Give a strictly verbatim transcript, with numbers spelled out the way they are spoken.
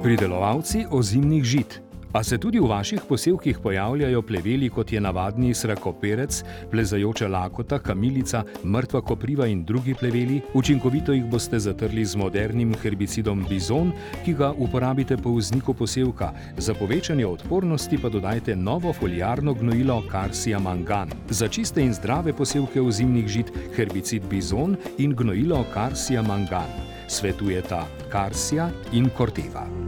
Pridelovalci ozimnih žit. A se tudi v vaših posevkih pojavljajo pleveli, kot je navadni srakoperec, plezajoča lakota, kamilica, mrtva kopriva in drugi pleveli? Učinkovito jih boste zatrli z modernim herbicidom Bizon, ki ga uporabite po vzniku posevka. Za povečanje odpornosti pa dodajte novo foliarno gnojilo Karsia Mangan. Za čiste in zdrave posevke ozimnih žit herbicid Bizon in gnojilo Karsia Mangan. Svetujeta Karsia in Corteva.